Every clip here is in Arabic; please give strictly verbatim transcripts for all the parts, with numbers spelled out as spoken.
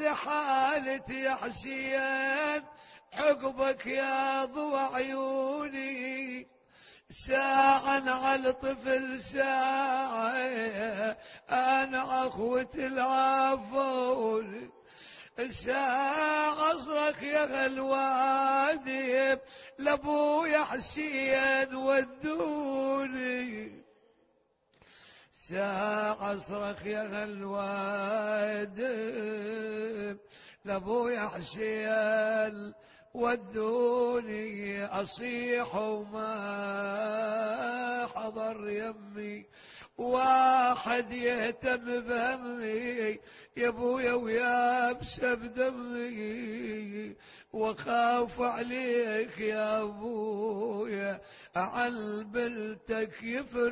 حالتي يا حسين عقبك يا ضوى عيوني، ساعة على طفل ساعة أنا أخوة العفون، ساعة أصرخ يا غلوادي لأبويا حسين ودوني، ساعة أصرخ يا غلوادي لأبويا حسين ودوني، أصيح وما حضر يمي واحد يهتم بهمي، يا ابويا ويا بسب دمي، وخاف عليك يا ابويا عن بنتك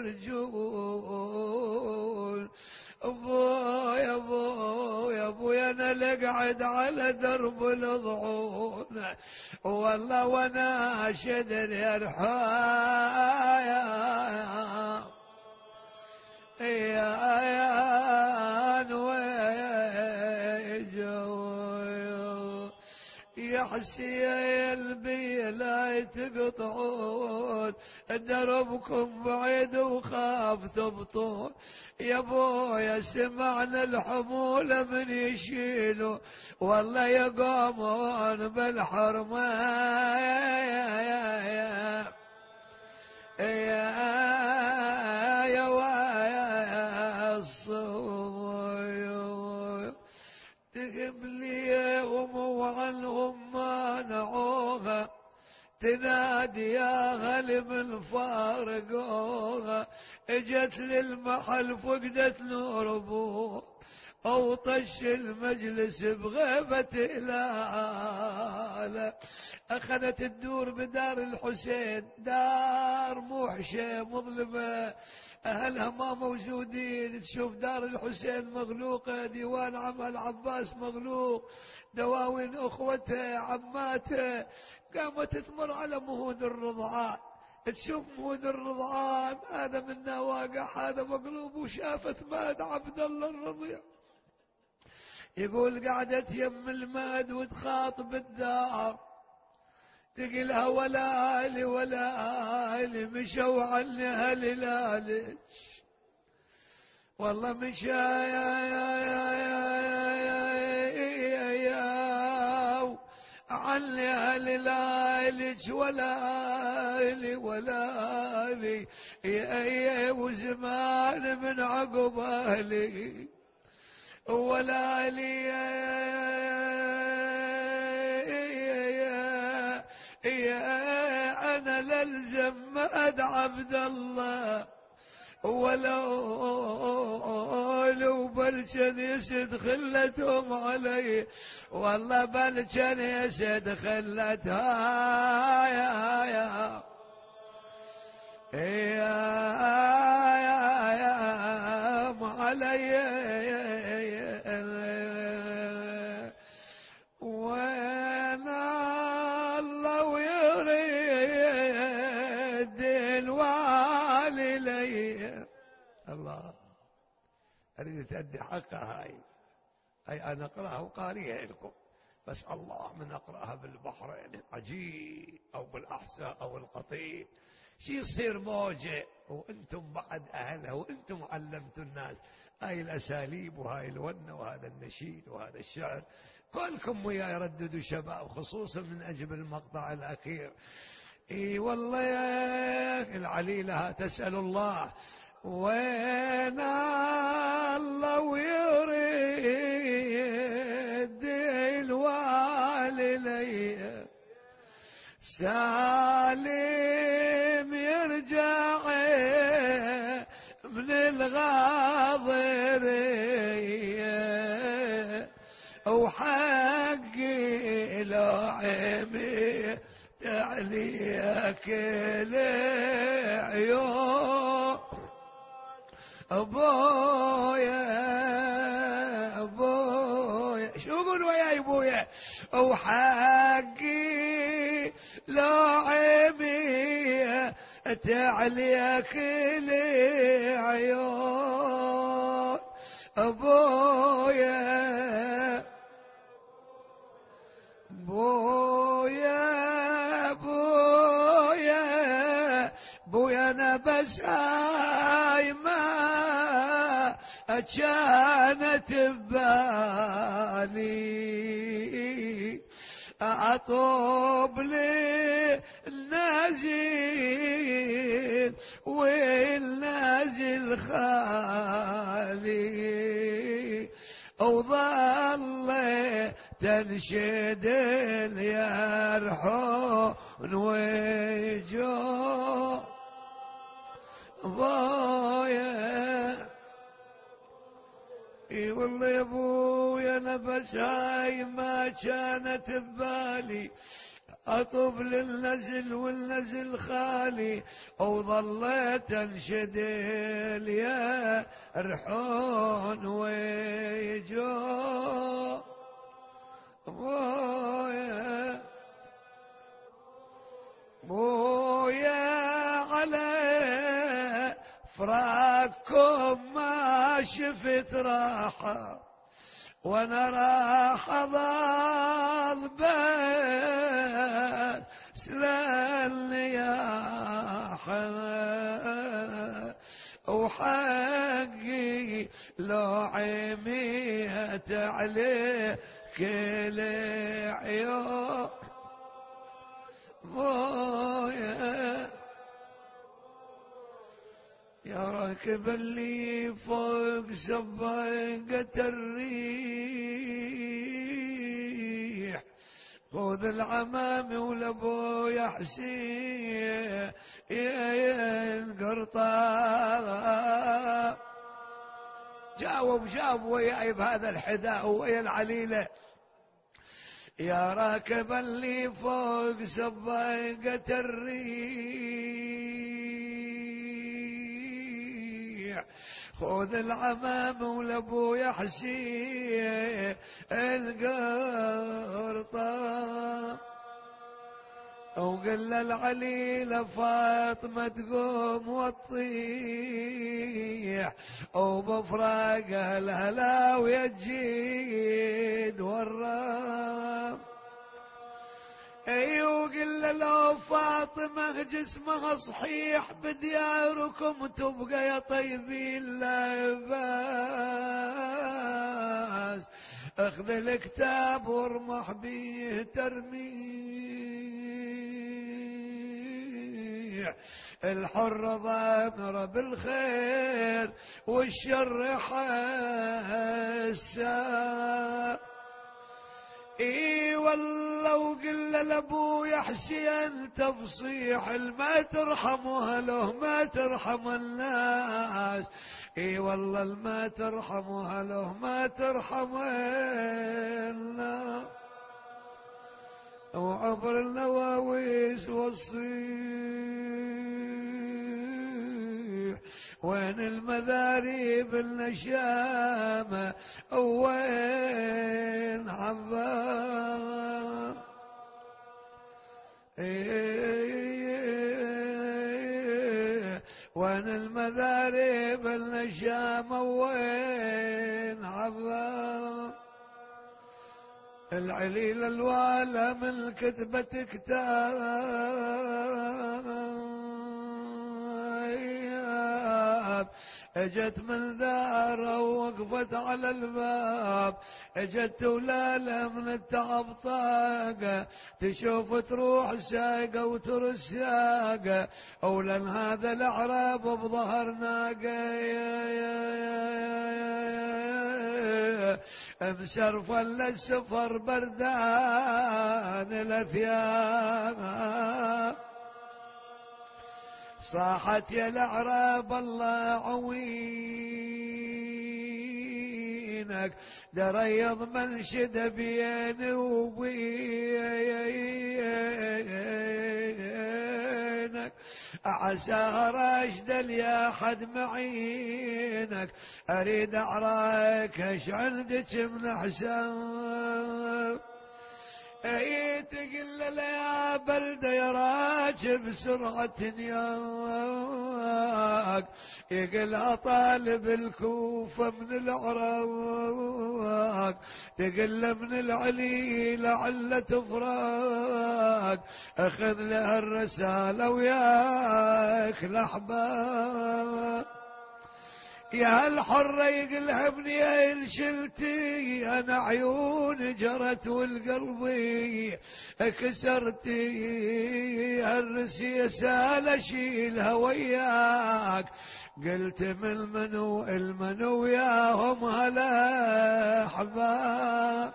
يفرجون، ابويا ابويا ابويا انا لقعد على درب الضعون، والله وانا شدر الحياه يا يا نويجو يا حسين بي لا تقطعون، دربكم بعيد وخاف تبطون، يا بويا سمعنا الحمولة من يشيلوا، والله يقومون بالحرمة يا يا يا يا تقبليهم وعنهم مانعوها، تنادي يا غلب الفارقوها، اجت للمحل فقدت نور ابوه، او طش المجلس بغيبة هلاله، اخذت تدور بدار الحسين، دار موحشة مظلمة أهلها ما موجودين، تشوف دار الحسين مغلوقة، ديوان عم العباس مغلوق، دواوين أخوته عماته، قامت تمر على مهود الرضعان، تشوف مهود الرضعان هذا منا واقع هذا مقلوب، وشافت ماد عبد الله الرضيع، يقول قعدت يم الماد وتخاطب الدار، تقلها ولا آلي ولا آلي مشوا عني هلالك، والله مشى يا يا يا يا يا عني هلالك ولا آلي ولا آلي يا وزمان من عقب أهلي ولا آلي يا أنا للزم ماد عبد الله، ولو لو بلشن يسد خلتهم علي، والله بلشن يسد خلتها يا يا يا يا يا علي الله أريد تأدي حقها هاي أي أنا أقرأها وقاريها لكم، بس الله من أقرأها بالبحرين عجيب أو بالأحساء أو القطيع شي يصير موجة، وأنتم بعد أهلها وأنتم علمتوا الناس هاي الأساليب وهاي الونة وهذا النشيد وهذا الشعر، كلكم ويا يرددوا شباب خصوصا من أجل المقطع الأخير. اي والله يا العليلة تسأل الله وين الله ويريد الوالي لي سالم يرجع من الغاضرية وحقي لعمي تعليك العيون ابويا ابويا شو قولوا يا ابويا وحقي لعمي تعليك العيون ابويا بس هاي ما كانت ببالي أطوب لي النازل والنازل خالي وظل تنشد اليرحون ويجو ضايع. اي والله يا ابويا انا بس هاي ما كانت ببالي اطب للنزل والنزل خالي وظليت انشد يا رحون ويجو بويا بويا على فراقكم ما شفت راحة وانا راح اظل بس للنياحة وحقي لو عميت عليه كل عيون بويا يا راكب اللي فوق سباقة الريح خذ العمام ولابويا حسين يا القرطاس. جاوب جاوب وياي بهذا الحذاء ويا العليلة. يا راكب اللي فوق سباقة الريح خذ العمام ولابويا حسين القرطاس وقل العليلة فاطمة تقوم وتطيح وبفراق الهلا ويجيد والرام. اي وقل لو فاطمة جسمها صحيح بدياركم تبقى يا طيبين لا باس اخذ الكتاب وارمح بيه ترميح الحر ضامر بالخير والشر حسا. اي والله وقل لابويا حسين تفصيح ما ترحم اهله ما ترحم الناس. اي والله ما ترحم اهله ما ترحم الناس وعبر النواويس والصيح وين المذاريب النشامة وين عظام. وين المذاريب النشامة وين عظام. العليل الوالى من كتبة كتاب اجت من داره ووقفت على الباب اجت ولالة من التعب طاقة تشوف تروح ساقة وترس ساقة اولن هذا الاعراب بظهر ناقة مسرفا للسفر بردان الاثياب. صاحت يا الاعراب الله عوينك دريض منشد بيني وبينك عسى راشد يا حد معينك اريد اعراك ايش عندك من حساب. اي تقل له يا بلده يا راكب سرعة ياك، يقلها طالب الكوفة من العراق، تقل من العلي لعل تفراق، اخذ لها الرسالة وياك لحباب. يا الحرة يقلها ابني الشلتي، انا عيوني جرت والقلبي كسرتي، هالرسي سال اشيلها وياك، قلت من المنو المنو ياهم هلا احباب.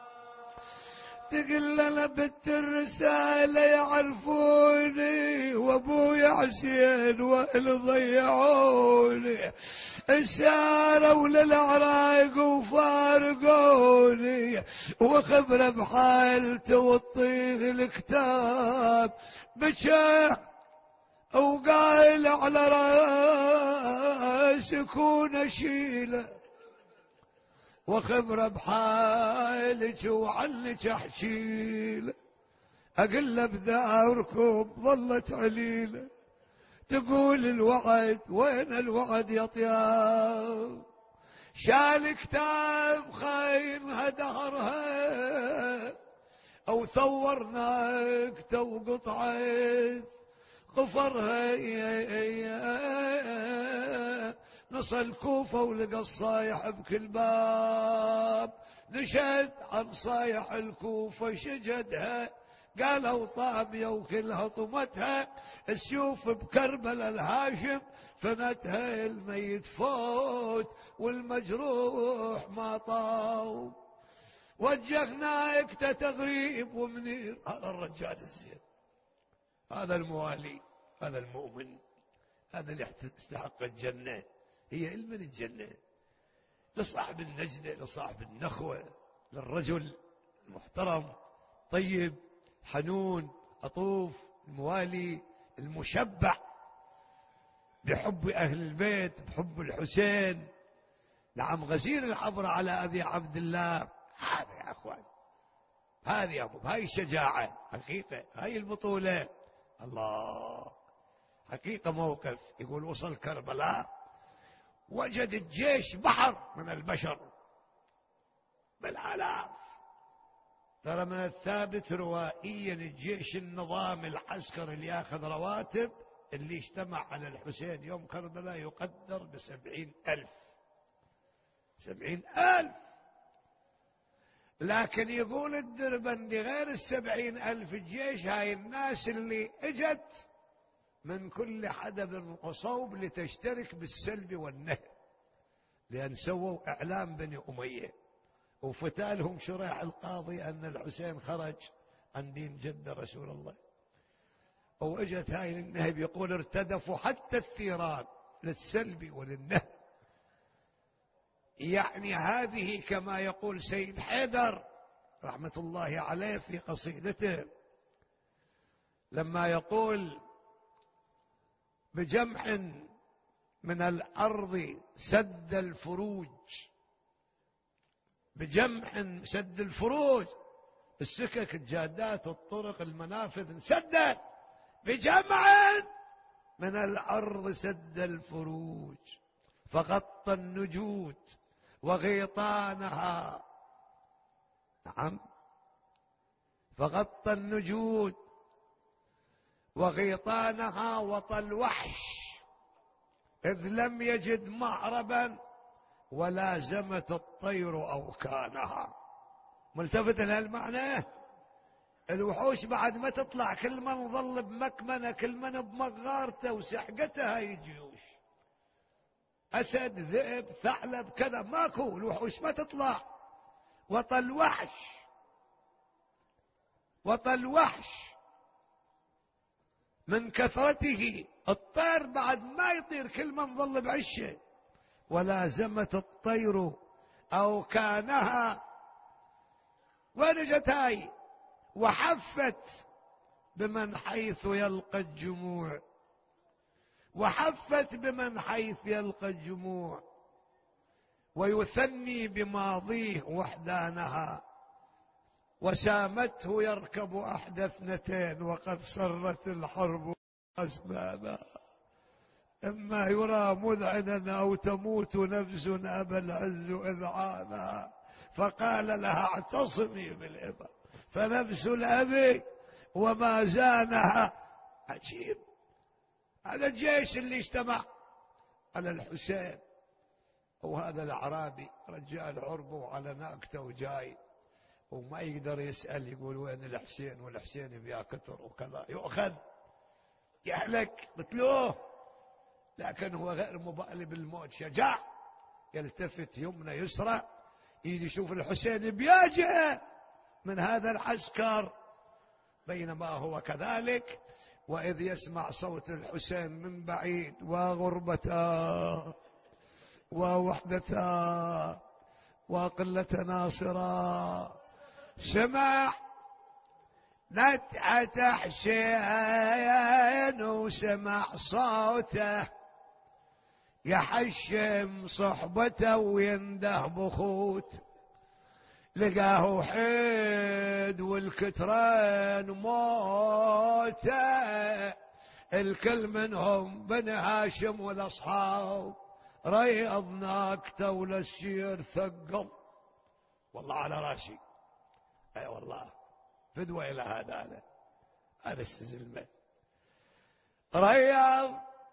تقل لنا بنت الرسالة يعرفوني وابويا حسين واهل ضيعوني، ساروا للعراق وفارقوني، وخبرة بحالته والطيغ الكتاب، بكى وقايل على راسكون اشيله، وخبرة بحالك وعنك احكيله، اقل بذاركم ظلت عليله، تقول الوعد وين الوعد يا طياب، شال كتاب خاينها دهرها، او ثورناك تو قطعه قفرها، نص الكوفة ولقى الصايح بكل باب، نشد عن صايح الكوفة شجدها، قالوا طابية وكلها طمتها، السيوف بكربلاء الهاشم فنتها، الميت فوت والمجروح ما طاو، وجهناك تغريب ومنير. هذا الرجال الزين، هذا الموالي، هذا المؤمن، هذا اللي يستحق الجنة. هي المن الجنة لصاحب النجدة، لصاحب النخوة، للرجل المحترم طيب حنون عطوف، الموالي المشبع بحب أهل البيت، بحب الحسين، نعم غزير العبر على أبي عبد الله. هذا يا أخوان، هذه يا أبو، هاي الشجاعة حقيقة، هاي البطولة. الله، حقيقة موقف. يقول وصل كربلاء وجد الجيش بحر من البشر بالآلاف، ترى من الثابت روائيا الجيش النظام العسكري اللي ياخذ رواتب اللي اجتمع على الحسين يوم كربلاء يقدر بسبعين ألف، سبعين ألف. لكن يقول الدربندي غير السبعين ألف الجيش، هاي الناس اللي اجت من كل حدب وصوب لتشترك بالسلب والنهب، لأن سووا إعلام بني أمية وفتالهم شريح القاضي أن الحسين خرج عن دين جد رسول الله، وإجت هاي النهب، يقول ارتدفوا حتى الثيران للسلب وللنهب. يعني هذه كما يقول سيد حيدر رحمة الله عليه في قصيدته لما يقول بجمع من الأرض سد الفروج، بجمع سد الفروج، السكك الجادات الطرق المنافذ انسدت، بجمع من الأرض سد الفروج، فغطى النجود وغيطانها، نعم فغطى النجود وغيطانها وطى الوحش، إذ لم يجد مهربا ولازمت الطير أوكانها. ملتفت لهالمعنى؟ الوحوش بعد ما تطلع كل من ظل بمكمنة، كل من بمغارته وسحقته هاي الجيوش، أسد ذئب ثعلب كذا، ماكو، الوحوش ما تطلع. وطى الوحش، وطى الوحش من كثرته، الطير بعد ما يطير كل من ظل بعشه، ولازمت الطير أوكانها. وين جت هاي؟ وحفت بمن حيث يلقى الجموع، وحفت بمن حيث يلقى الجموع، ويثني بماضيه وحدانها. وسامته يركب أحد اثنتين وقد صرت الحرب أسبابا، إما يرى مذعنا أو تموت نفس أبا العز إذعانا، فقال لها اعتصمي بالإبا، فنفس الأبي وما زانها. عجيب، هذا الجيش اللي اجتمع على الحسين، وهذا الأعرابي رجال عربه على ناقته وجاي وما يقدر يسأل، يقول وين الحسين، والحسين يبيع كتر وكذا، يؤخذ يهلك قتلوه، لكن هو غير مبالي بالموت، شجاع، يلتفت يمنى يسرى يجي يشوف الحسين بياجه من هذا العسكر، بينما هو كذلك وإذ يسمع صوت الحسين من بعيد وغربتا ووحدتا وقلة ناصرا، سمع نتعة حسين وسمع صوته يحشم صحبته وينده بخوت، لقاه حيد والكترين موته، الكل منهم بني هاشم والأصحاب، ريض ناكته وللسير ثقل، والله على راسي، اي أيوة والله فدوى الى هذا هذا هذا السزلمه، ريض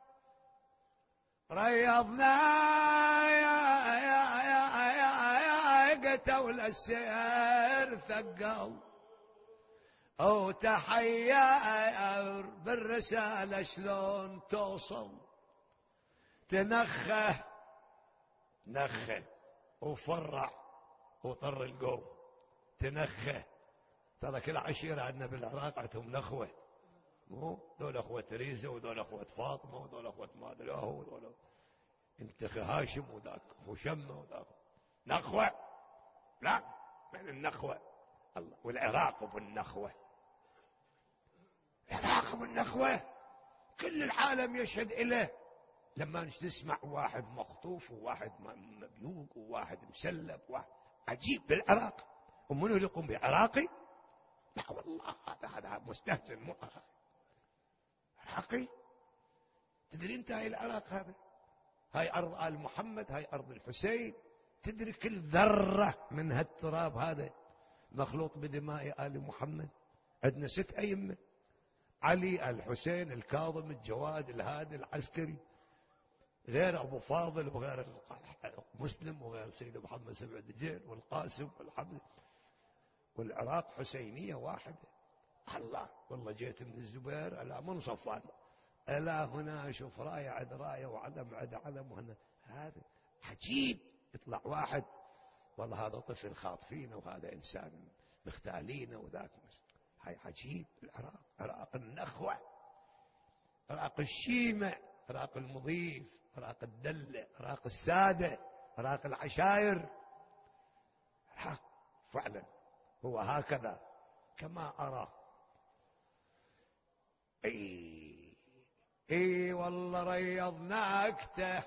ريضنا يا يا يا يا قته وللسير ثقل، او تحير بالرساله شلون توصل، تنخه نخه وفرع وطر القوم، تنخه، ترى كل عشيرة عندنا بالعراق عندهم نخوة، مو ذول اخوة تريزة وذول اخوة فاطمة وذول اخوة ما ادري هو وذول انت هاشم وذاك وشمة وذاك نخوة، لا من النخوة الله، والعراق بالنخوة، العراق بالنخوة كل العالم يشهد إليه، لما تسمع واحد مخطوف وواحد مبلوق وواحد مسلب واحد عجيب بالعراق، ومنو يقوم بعراقي؟ لا والله هذا هذا مستهجن مو عراقي. تدري انت هاي العراق، هذا هاي ارض آل محمد، هاي ارض الحسين، تدري كل ذرة من هالتراب هذا مخلوط بدماء آل محمد. عندنا ست أئمة، علي، الحسين، الكاظم، الجواد، الهادي، العسكري، غير أبو فاضل وغير مسلم وغير سيد محمد سبع دجيل والقاسم والحمد، والعراق حسينية واحدة. الله والله جيت من الزبير على منصفان، ألا هنا شوف راية عد راية وعلم عد علم، وهنا هذا عجيب، يطلع واحد والله هذا طفل خاطفينه وهذا إنسان مختالينه وذاك، هاي عجيب. العراق عراق النخوة، عراق الشيمة، عراق المضيف، عراق الدلة، عراق السادة، عراق العشائر، فعلا هو هكذا كما أرى. اي اي والله ريضناكته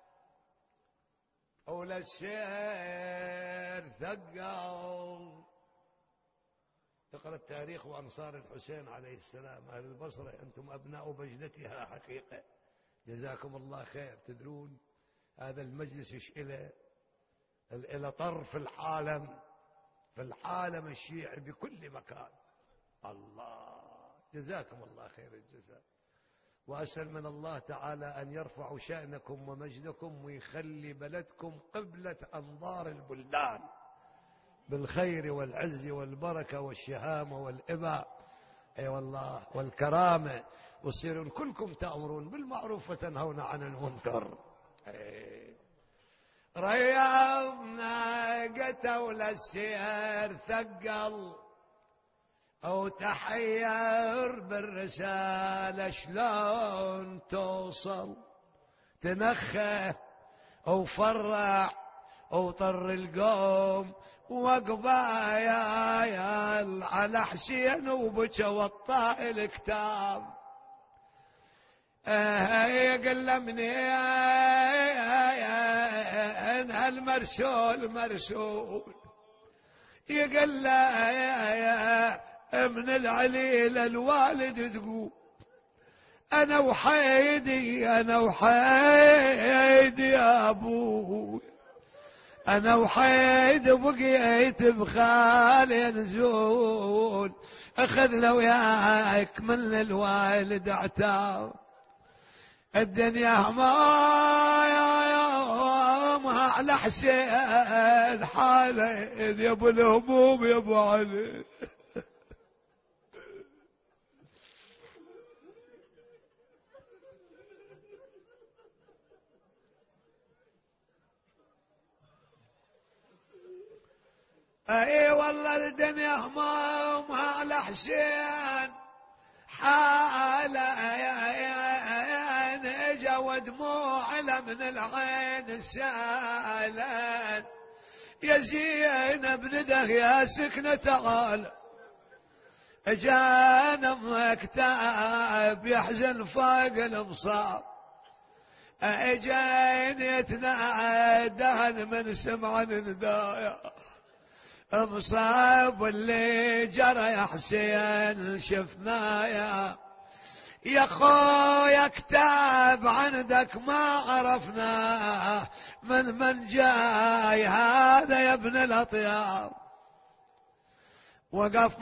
أولى السير ثقل. اقرأ التاريخ وأنصار الحسين عليه السلام، أهل البصرة أنتم أبناء بجدتها حقيقة، جزاكم الله خير. تدرون هذا المجلس ايش إله؟ إلى طرف العالم، في العالم الشيعي بكل مكان. الله جزاكم الله خير الجزاء، وأسأل من الله تعالى أن يرفع شأنكم ومجدكم ويخلي بلدكم قبلة أنظار البلدان بالخير والعز والبركة والشهامة والإباء، أي والله والكرامة، وتصيرون كلكم تأمرون بالمعروف وتنهون عن المنكر. ريضنا قتوا للسير ثقل، أو تحير بالرسالة شلون توصل، تنخه أو فرع أو طر القوم، وقبايا على حسين وبكى وطاء الكتاب. يقلمني ان هالمرسول مرسول، يقول له يا من العليل الوالد تقول أنا وحيدي أنا وحيدي يا أبوي، أنا وحيد بقيت بخالي نزول، أخذ لو ياك من الوالد اعتاب. الدنيا ما يومها على حسين حالين يا ابو الهموم يا ابو علي. اي والله الدنيا همومها على حسين حاله اجا ودموع من العين سالان. يا زينب نده يا سكنة تعال، جانا مكتاب يحزن فوق المصاب، اجين يتنادى من سمع ندايا مصاب اللي جرى يا حسين شفنايا. يا خويا كتاب عندك ما عرفناه من من جاي هذا يا ابن الاطياب. وقف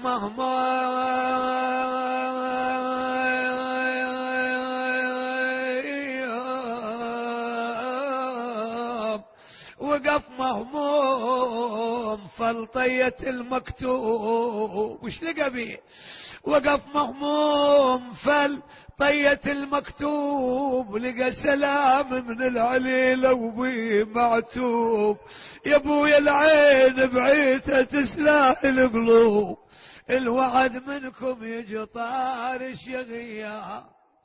مهموم وقف مهموم فلطية المكتوب. وش لقى بيه؟ وقف مهموم فلطية المكتوب، لقى سلام من العليلة وبيه معتوب. يا ابويا العين بعيته تسلاح القلوب، الوعد منكم يجي طارش يا غياب.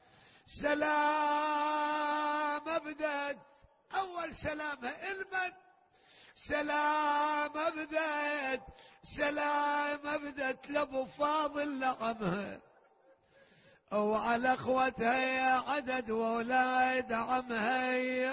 سلام بدت اول سلامه المن، سلام بدت سلام بدت لابو فاضل لعمها وعلى اخوتها يا عدد واولاد عمها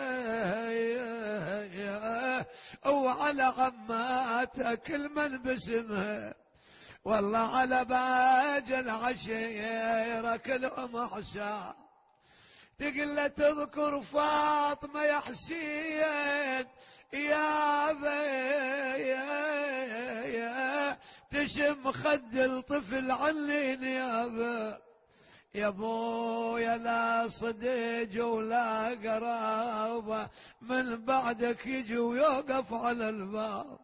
وعلى عماتها كل من باسمها. والله على باج العشيره كلهم حساب. تقل تذكر فاطمه يا حسين يا يا تشم خد الطفل علين يا با. يا ابويا لا صديق ولا قرابه من بعدك يجي ويوقف على الباب.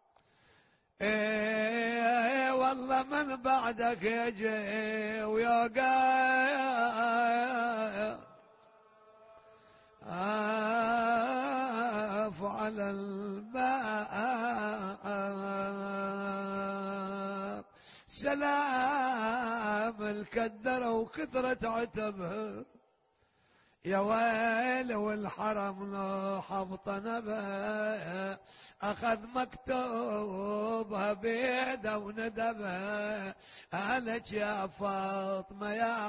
ايه والله من بعدك يجي ويوقف على الباب. سلام الكدرة وكثرة عتبها، يا ويل والحرم لو حبط نبه. أخذ مكتوبها بيده وندبها، قالت يا فاطمة يا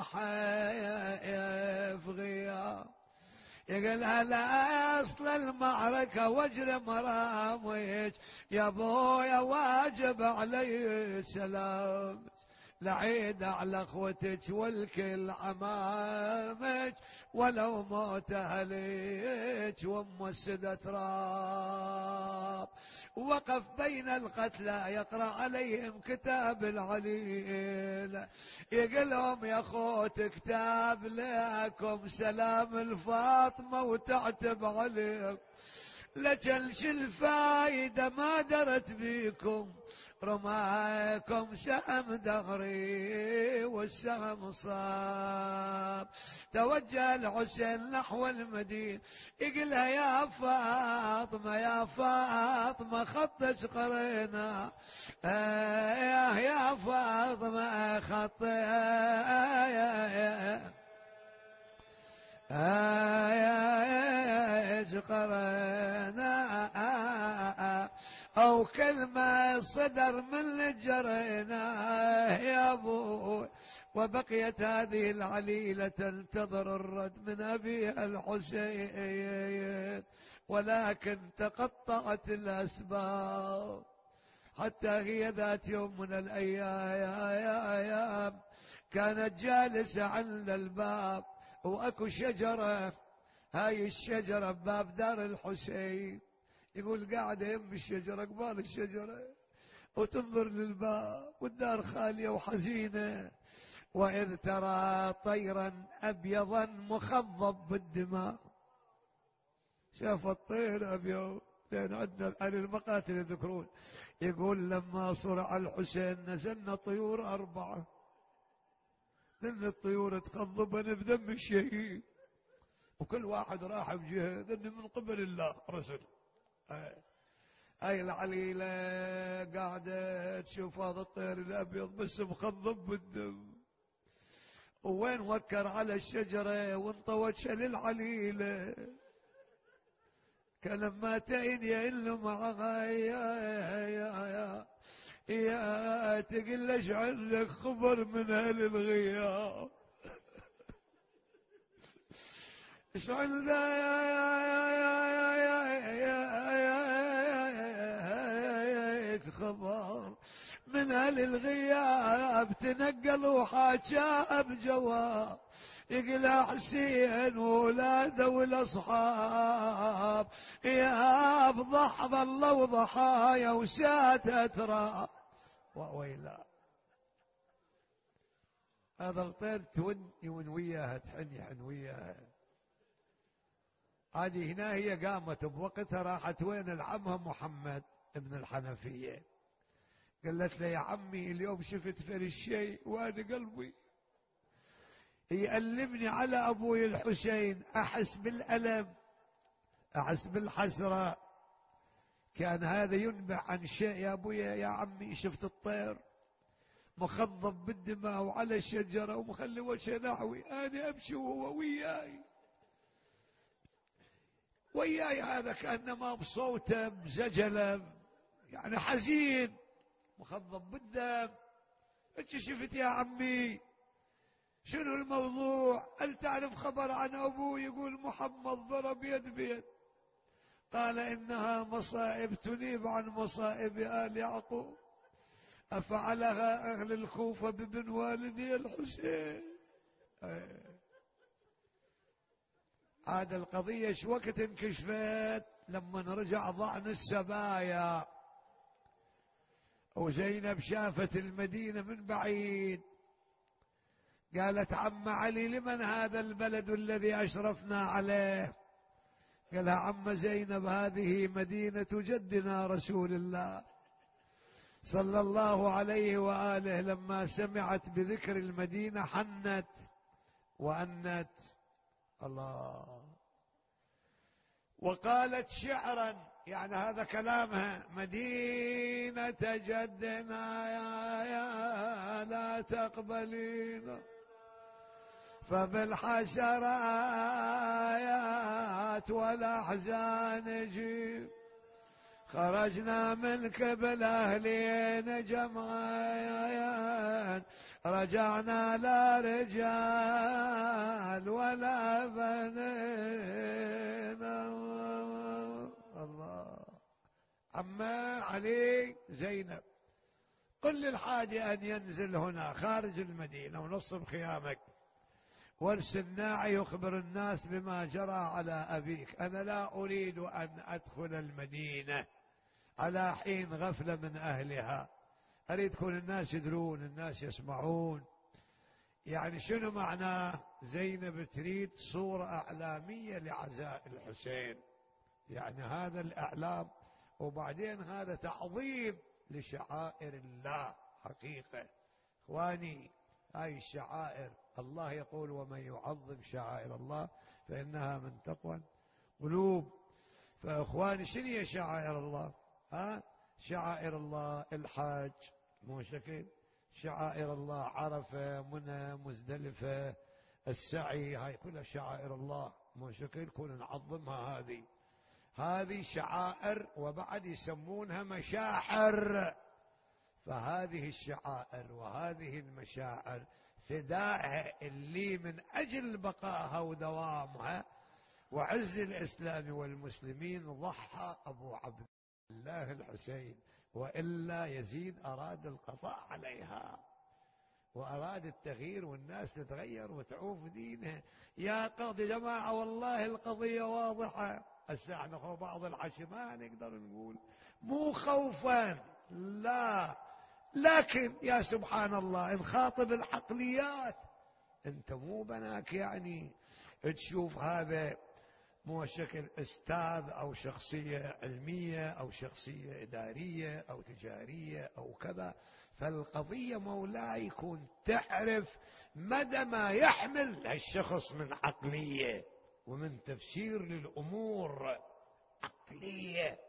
حيف غياب. يقول هلا اصل المعركة واجري مرامج، يا ابويا واجب علي سلام. لعيد على اخوتك والكل عمامك، ولو موت اهليك وام السدة تراب. وقف بين القتلى يقرأ عليهم كتاب العليل، يقول لهم يا اخوت كتاب لكم سلام الفاطمة وتعتب عليكم، لجلش الفايدة ما درت بيكم، رماكم سهم دغري والسهم صاب. توجه الحسين نحو المدينة يقلها يا فاطمة يا فاطمة خطش قرينا، آه يا فاطمة خط آية قرينا أو كلمة صدر من الجرينا يا أبو. وبقيت هذه العليلة تنتظر الرد من أبيها الحسين، ولكن تقطعت الأسباب. حتى هي ذات يوم من الأيام كانت جالسة عند الباب، وأكو شجرة، هاي الشجرة بباب دار الحسين. يقول قاعدة يم الشجرة قبال الشجرة وتنظر للباب والدار خالية وحزينة، وإذ ترى طيرا أبيضا مخضب بالدماء. شاف الطير أبيض، لأن عندنا عن المقاتل يذكرون، يقول لما صرع الحسين نزلنا طيور أربعة، لأن الطيور تخضبا بدم الشهيد، وكل واحد راح بجهة، لأن من قبل الله رسل. هاي العليلة قاعدة تشوف هذا الطير الأبيض بس مخضب بالدم، وين وكر على الشجرة وانطوت للعليلة، كلما تئن يئن معها يا يا يا يا تقل ليش عندك خبر من اهل الغياب، ايش عندك يا خبر من اهل الغياب، تنقلوا حاجة بجواب، يقلع حسين وولاده والاصحاب، يا بضح ظلوا ضحايا وسات ترى وويلا. هذا الطير تون يون وياها، تحن يحن وياها. هذه هنا هي قامت بوقتها، راحت وين العمها محمد ابن الحنفية، قالت له يا عمي اليوم شفت في الشيء وانا قلبي يألمني على أبوي الحسين، أحس بالألم، أحس بالحسرة، كان هذا ينبع عن شيء يا أبويا يا عمي، شفت الطير مخضب بالدماء وعلى الشجرة ومخلي وجهه نحوي، أنا أمشي وهو وياي وياي، هذا كأنما بصوته بزجلة، يعني حزين مخضب بالدم. انت شفت يا عمي شنو الموضوع؟ هل تعرف خبر عن أبوه؟ يقول محمد ضرب يد بيد. قال إنها مصائب تنيب عن مصائب آل يعقوب، أفعلها أهل الكوفة بابن والدي الحسين. عاد القضية شو وقت انكشفت؟ لما رجع ضعن السبايا وزينب شافت المدينة من بعيد، قالت عم علي لمن هذا البلد الذي أشرفنا عليه؟ قالها عم زينب هذه مدينة جدنا رسول الله صلى الله عليه وآله، لما سمعت بذكر المدينة حنت وأنت الله، وقالت شعرا، يعني هذا كلامها، مدينة جدنا يا يا لا تقبلين فبالحسرات والأحزان جيب، خرجنا من قبل أهلين جمعين، رجعنا لا رجال ولا بنين. الله. عما علي زينب قل للحادي أن ينزل هنا خارج المدينة ونصب خيامك، وارسل ناعي يخبر الناس بما جرى على أبيك، أنا لا أريد أن أدخل المدينة على حين غفلة من أهلها، أريد كل الناس يدرون، الناس يسمعون. يعني شنو معناه؟ زينب تريد صورة أعلامية لعزاء الحسين، يعني هذا الإعلام، وبعدين هذا تعظيم لشعائر الله حقيقة. إخواني هاي الشعائر، الله يقول ومن يعظم شعائر الله فإنها من تقوى قلوب. فإخواني شنو هي شعائر الله؟ ها؟ شعائر الله الحج مو شكل، شعائر الله عرفة منى مزدلفة السعي، هاي كلها شعائر الله مو شكل، كنا نعظمها. هذه هذه شعائر، وبعد يسمونها مشاعر. فهذه الشعائر وهذه المشاعر فدائها اللي من أجل بقائها ودوامها وعز الإسلام والمسلمين ضحى أبو عبد الله الحسين وإلا يزيد أراد القضاء عليها وأراد التغيير والناس تتغير وتعوف دينها. يا قاضي جماعة والله القضية واضحة. الساعة نخو بعض الحشي ما نقدر نقول مو خوفا لا، لكن يا سبحان الله نخاطب العقليات. انت مو بناك يعني تشوف هذا مو شكل استاذ او شخصية علمية او شخصية ادارية او تجارية او كذا. فالقضية مولاي يكون تعرف مدى ما يحمل هالشخص من عقلية ومن تفسير للأمور. عقلية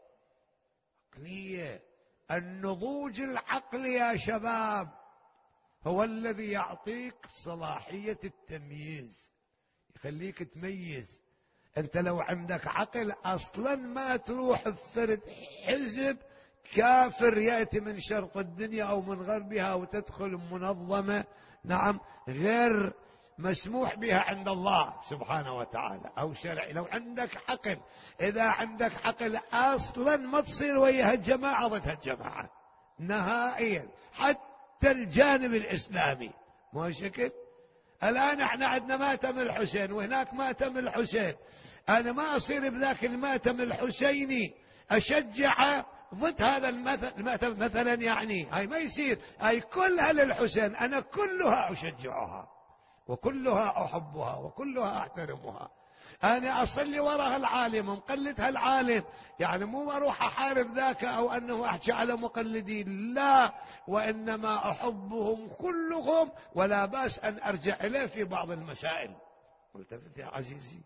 عقلية النضوج العقلي يا شباب هو الذي يعطيك صلاحية التمييز، يخليك تميز. انت لو عندك عقل اصلا ما تروح بفرد حزب كافر يأتي من شرق الدنيا او من غربها وتدخل منظمة نعم غير مسموح بها عند الله سبحانه وتعالى او شرعي. لو عندك عقل، اذا عندك عقل اصلا ما تصير ويا الجماعة ضد الجماعة نهائيا، حتى الجانب الاسلامي مو شكل. الان احنا عندنا ماتم الحسين وهناك ماتم الحسين، انا ما اصير بذاك الماتم الحسيني اشجع ضد هذا الماتم مثلا، يعني هاي ما يصير. هاي كلها للحسين، انا كلها اشجعها وكلها احبها وكلها احترمها. انا اصلي وراء العالم ومقلد هالعالم، يعني مو اروح احارب ذاك او انه احكي على مقلدين، لا، وانما احبهم كلهم ولا باس ان ارجع اليه في بعض المسائل. ملتفت يا عزيزي،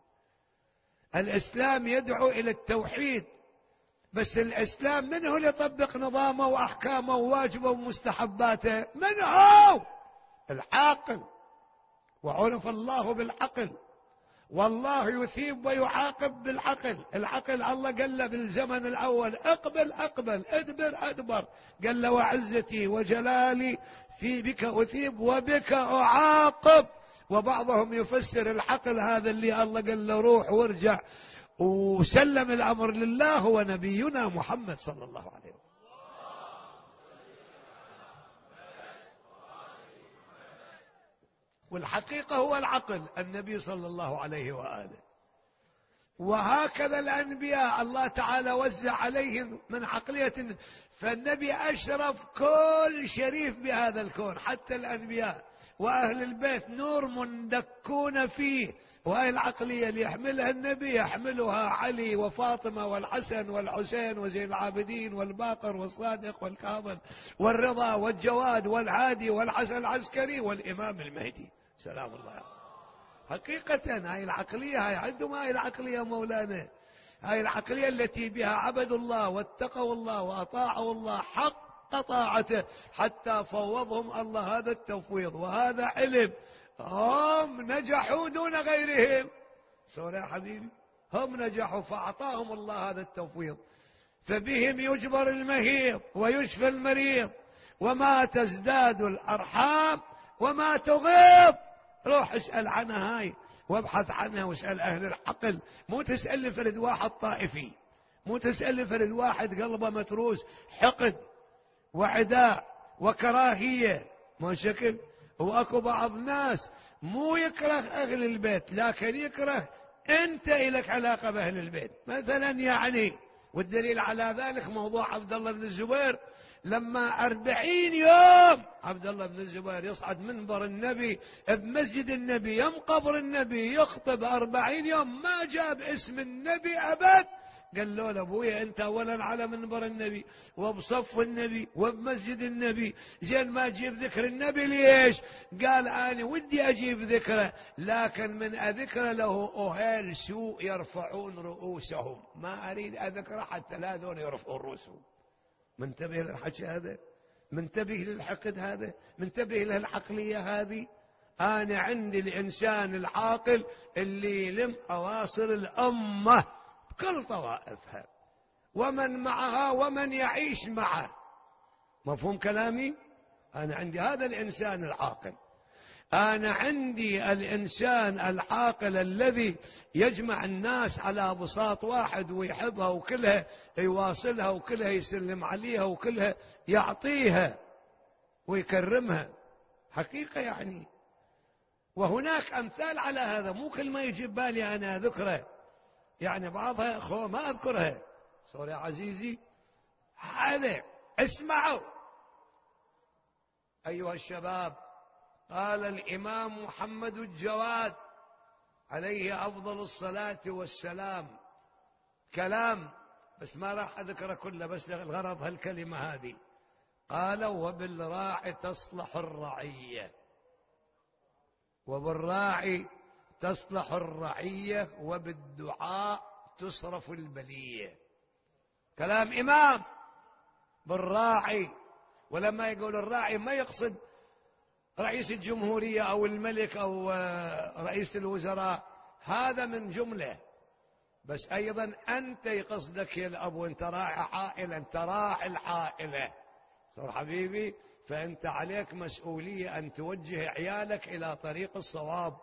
الاسلام يدعو الى التوحيد، بس الاسلام من هو اللي يطبق نظامه واحكامه وواجبه ومستحباته؟ من هو؟ العاقل، وعرف الله بالعقل، والله يثيب ويعاقب بالعقل. العقل الله قال له بالزمن الأول اقبل أقبل، ادبر أدبر، قال له وعزتي وجلالي في بك أثيب وبك أعاقب. وبعضهم يفسر العقل هذا اللي الله قال له روح وارجع وسلم الأمر لله هو نبينا محمد صلى الله عليه وسلم. والحقيقة هو العقل النبي صلى الله عليه وآله. وهكذا الأنبياء الله تعالى وزع عليهم من عقلية، فالنبي أشرف كل شريف بهذا الكون، حتى الأنبياء وأهل البيت نور مندكون فيه. وهي العقلية اللي يحملها النبي يحملها علي وفاطمة والحسن والحسين وزين العابدين والباقر والصادق والكاظم والرضا والجواد والهادي والحسن العسكري والإمام المهدي سلام الله عليه. حقيقة هاي العقلية، هاي عندهم هاي العقلية مولانا، هاي العقلية التي بها عبدوا الله واتقوا الله وأطاعوا الله حق طاعته حتى فوضهم الله هذا التفويض وهذا علم. هم نجحوا دون غيرهم، سورة يا حبيبي، هم نجحوا فأعطاهم الله هذا التفويض. فبهم يجبر المهيض ويشفى المريض وما تزداد الأرحام وما تغيض. روح اسأل عنها هاي وابحث عنها واسأل أهل العقل، مو تسأل لفرد واحد طائفي، مو تسأل لفرد واحد قلبه متروس حقد وعداء وكراهية مو شكل. واكو بعض الناس مو يكره أهل البيت لكن يكره أنت إلك علاقة بأهل البيت مثلا يعني. والدليل على ذلك موضوع عبد الله بن الزبير، لما أربعين يوم عبد الله بن الزبير يصعد منبر النبي بمسجد النبي يم قبر النبي يخطب أربعين يوم ما جاب اسم النبي أبد. قال له أبويا أنت أولا على منبر النبي وبصف النبي وبمسجد النبي، زين ما تجيب ذكر النبي ليش؟ قال أنا ودي أجيب ذكره لكن من أذكر له أهل سوء يرفعون رؤوسهم، ما أريد أذكره حتى لا ذول يرفعون رؤوسهم. منتبه للحكي هذا، منتبه للحقد هذا، منتبه للعقلية هذه. أنا عندي الإنسان العاقل اللي يلم أواصر الأمة كل طوائفها ومن معها ومن يعيش معه. مفهوم كلامي؟ أنا عندي هذا الإنسان العاقل أنا عندي الإنسان العاقل الذي يجمع الناس على بساط واحد ويحبها وكلها يواصلها وكلها يسلم عليها وكلها يعطيها ويكرمها حقيقة يعني. وهناك أمثال على هذا، مو كل ما يجي بالي أنا أذكره، يعني بعضها خو ما أذكرها. صور يا عزيزي هذا اسمعوا أيها الشباب. قال الإمام محمد الجواد عليه أفضل الصلاة والسلام كلام، بس ما راح أذكره كله، بس الغرض هالكلمة هذه. قال: وبالراعي تصلح الرعية، وبالراعي تصلح الرعية، وبالدعاء تصرف البلية. كلام إمام. بالراعي، ولما يقول الراعي ما يقصد رئيس الجمهورية أو الملك أو رئيس الوزراء، هذا من جملة، بس أيضا أنت قصدك يا الأب، وأنت راعي عائلة، أنت راعي العائلة صار حبيبي، فأنت عليك مسؤولية أن توجه عيالك إلى طريق الصواب،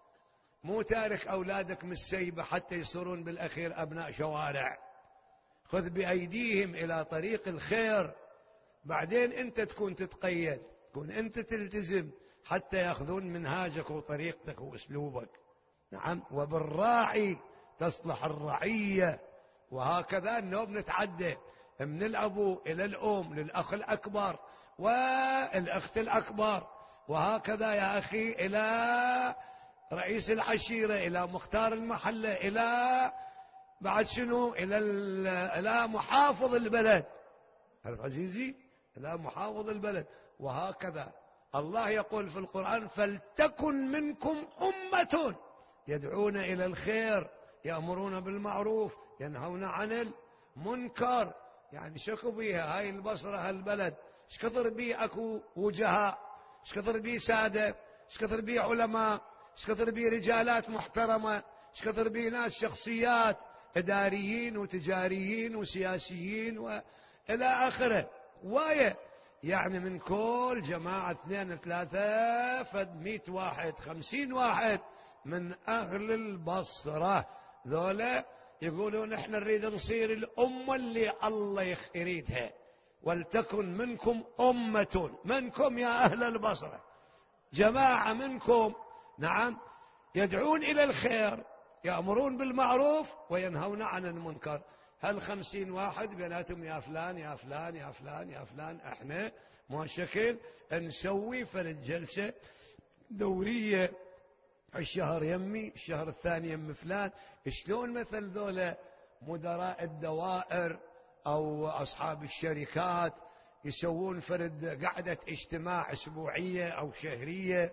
مو تارك أولادك مستيبة حتى يصيرون بالأخير أبناء شوارع. خذ بأيديهم إلى طريق الخير، بعدين أنت تكون تتقيد، تكون أنت تلتزم حتى يأخذون منهاجك وطريقتك وأسلوبك. نعم. وبالراعي تصلح الرعية. وهكذا النوم نتعدى من الأبو إلى الأم، للأخ الأكبر والأخت الأكبر، وهكذا يا أخي إلى رئيس العشيرة، إلى مختار المحلة، إلى بعد شنو، إلى إلى محافظ البلد. عرفت عزيزي؟ إلى محافظ البلد. وهكذا الله يقول في القرآن: فلتكن منكم أمة يدعون إلى الخير يأمرون بالمعروف ينهون عن المنكر. يعني شكو بيها هاي البصرة هالبلد، شكثر بيه أكو وجهاء، شكثر بيه سادة، شكثر بيه علماء، شكثر بيه رجالات محترمة، شكثر بيه ناس شخصيات إداريين وتجاريين وسياسيين وإلى آخره. وايه يعني من كل جماعة اثنين ثلاثة فد مئة واحد خمسين واحد من أهل البصرة، ذولا يقولون احنا نريد نصير الأمة اللي الله يريدها. ولتكن منكم أمة، منكم يا أهل البصرة، جماعة منكم، نعم، يدعون إلى الخير يأمرون بالمعروف وينهون عن المنكر. هل خمسين واحد بيناتهم يا فلان يا فلان يا فلان يا فلان، احنا ما شكل نسوي فرد جلسة دورية، الشهر يمي، الشهر الثاني يم فلان. شلون مثل ذولا مدراء الدوائر أو أصحاب الشركات يسوون فرد قعدة اجتماع أسبوعية أو شهرية،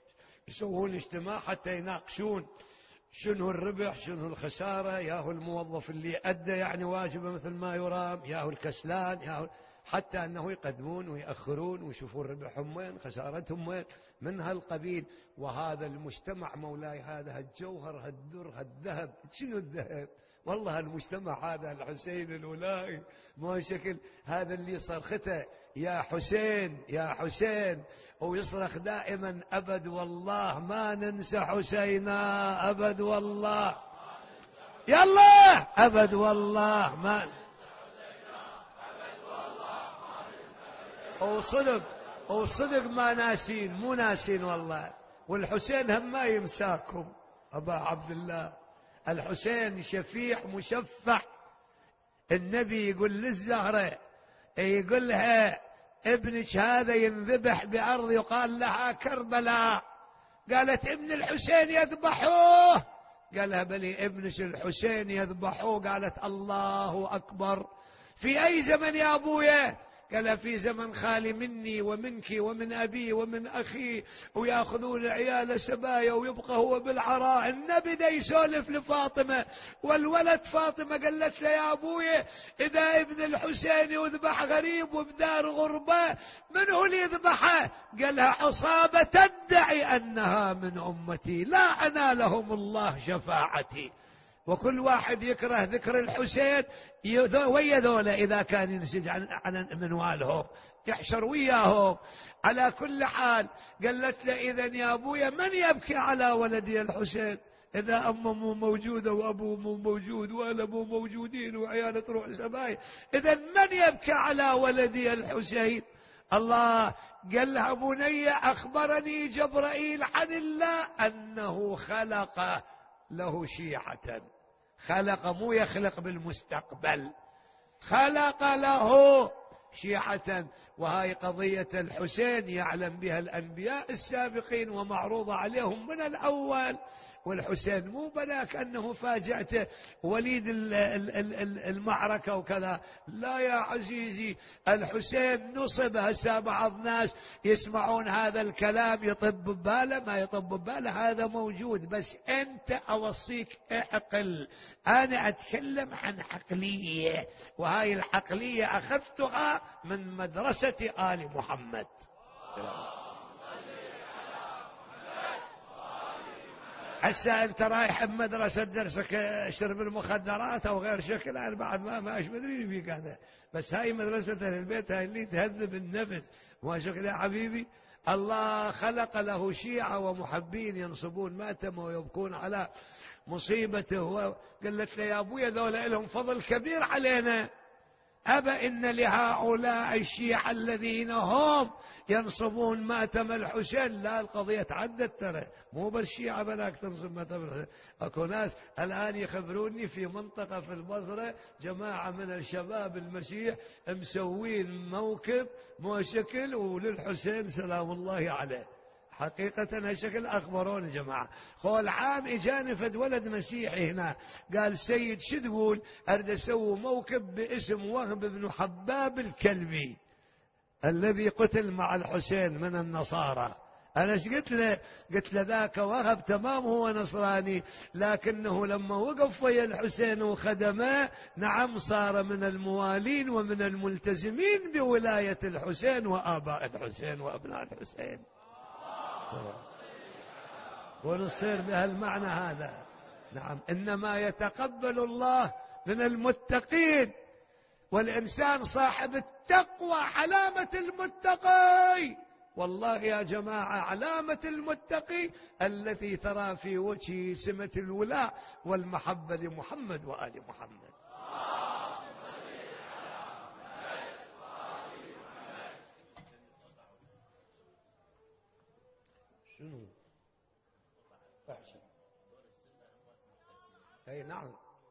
يسوون اجتماع حتى يناقشون شنو الربح شنو الخسارة، ياهو الموظف اللي أدى يعني واجبه مثل ما يرام، ياهو الكسلان، ياهو حتى أنه يقدمون ويأخرون ويشوفون ربحهم وين خسارتهم وين، من هالقبيل. وهذا المجتمع مولاي هذا هالجوهر هالدر هالذهب. شنو الذهب؟ والله المجتمع هذا الحسين الولاي ما شكل، هذا اللي صرخته يا حسين يا حسين، ويصرخ دائما أبد والله ما ننسى حسينا، أبد والله يلا أبد والله ما وصدق وصدق ما ناسين، مو ناسين والله. والحسين هم ما يمساكم أبا عبد الله، الحسين شفيع مشفع. النبي يقول للزهرة، يقول لها ابنك هذا ينذبح بأرض يقال لها كربلاء. قالت ابن الحسين يذبحوه. قالها بلي ابنك الحسين يذبحوه. قالت الله أكبر. في أي زمن يا أبويا؟ قال في زمن خالي مني ومنك ومن أبي ومن أخي، ويأخذون عيال سبايا ويبقى هو بالعراء. النبي دا يسولف لفاطمة، والولد فاطمة قالت له يا أبويا إذا ابن الحسين يذبح غريب وبدار غربة من هو اللي يذبحه؟ قالها عصابة تدعي أنها من أمتي لا أنالهم الله شفاعتي. وكل واحد يكره ذكر الحسين ويا ذولا إذا كان ينسج عن, عن منوالهم يحشر وياهم. على كل حال قالت له إذن يا أبويا من يبكي على ولدي الحسين إذا أمه مو موجودة وأبوه مو موجود وأنا مو موجودين وعيالة تروح سبايا، إذن من يبكي على ولدي الحسين؟ الله قال له بني أخبرني جبرائيل عن الله أنه خلق له شيعة، خلق مو يخلق بالمستقبل، خلق له شيعة. وهاي قضية الحسين يعلم بها الأنبياء السابقين ومعروضة عليهم من الأول. والحسين مو بلاك أنه فاجأته وليد المعركة وكذا، لا يا عزيزي، الحسين نصب. هسه بعض الناس يسمعون هذا الكلام يطب بباله، ما يطب بباله، هذا موجود، بس أنت أوصيك اعقل. أنا أتكلم عن عقلية، وهاي العقلية أخذتها من مدرسة آل محمد. هسه انت رايح بمدرسه درسك شرب المخدرات او غير شكل، انا بعد ما ماش مدري فيك هذا، بس هاي مدرسه اهل البيت، هاي اللي تهذب النفس. ما شكل يا حبيبي، الله خلق له شيعه ومحبين ينصبون ماتمه ويبكون على مصيبته. وقالت له يا ابويا ذولا لهم فضل كبير علينا، أبا إن لهؤلاء الشيعة الذين هم ينصبون ماتم الحسين. لا، القضية تعدت ترى، مو بس شيعة بلاك تنصب ماتم الحسين. أكو ناس الآن يخبروني في منطقة في البصرة جماعة من الشباب المسيح مسوين موكب مو شكل وللحسين سلام الله عليه. حقيقة هالشكل أخبرون جماعة. خول عام إجاني فد ولد مسيحي هنا قال سيد شو تقول؟ أرد أسوي موكب باسم وهب بن حباب الكلبي الذي قتل مع الحسين من النصارى. أنا ايش قلت له؟ قلت له ذاك وهب تمام هو نصراني، لكنه لما وقف ويا الحسين وخدمه نعم صار من الموالين ومن الملتزمين بولاية الحسين وآباء الحسين وأبناء الحسين. ونصير بهالمعنى هذا. نعم، إنما يتقبل الله من المتقين، والإنسان صاحب التقوى علامة المتقي. والله يا جماعة علامة المتقي التي ترى في وجهه سمة الولاء والمحبة لمحمد وآل محمد. شنو؟ وحشي. اي نعم.